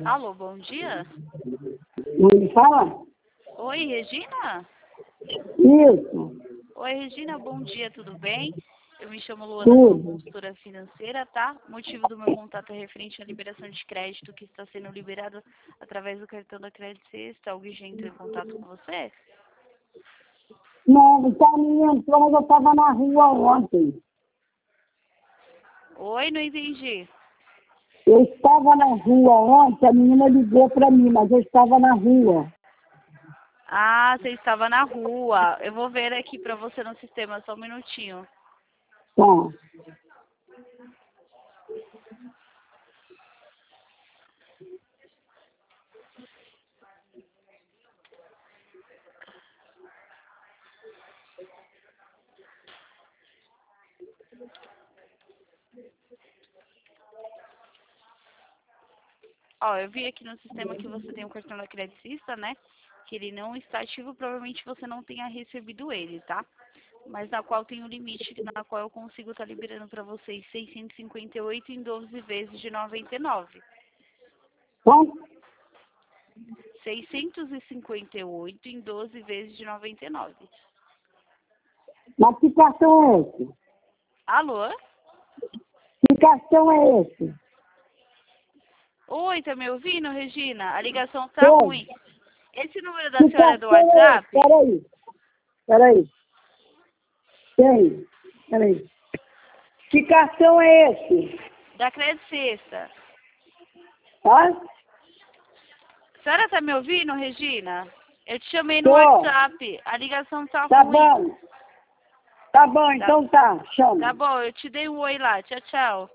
Alô, bom dia. Me fala? Oi, Regina? Isso, Oi, Regina, bom dia, tudo bem? Eu me chamo Luana, sou tudo. consultora financeira, tá? O motivo do meu contato é referente à liberação de crédito que está sendo liberado através do cartão da Crédito Sexta. Alguém já entrou em contato com você? Não, então a menina entrou, mas eu estava na rua ontem. Oi, não entendi. Eu estava na rua ontem, a menina ligou para mim, mas eu estava na rua. Ah, você estava na rua. Eu vou ver aqui pra você no sistema, só um minutinho. Tá. Ó, eu vi aqui no sistema que você tem um cartão da Crédito Sexta, né? Que ele não está ativo, provavelmente você não tenha recebido ele, tá? Mas na qual tem um limite, na qual eu consigo estar liberando para vocês 658 em 12 vezes de 99. Então, 658 em 12 vezes de 99. mas que cartão é esse? Alô? Que cartão é esse? Oi, tá me ouvindo, Regina? A ligação tá Oi, ruim. Esse número da que senhora é do cartão é esse? WhatsApp? Peraí. Peraí. Que cartão é esse? Da Crédito Sexta. Tá? A senhora tá me ouvindo, Regina? Eu te chamei no Tô. WhatsApp. A ligação tá Tá ruim. bom. Tá bom, Tá, então tá. tá Chama. bom, eu te dei um oi lá. Tchau, tchau.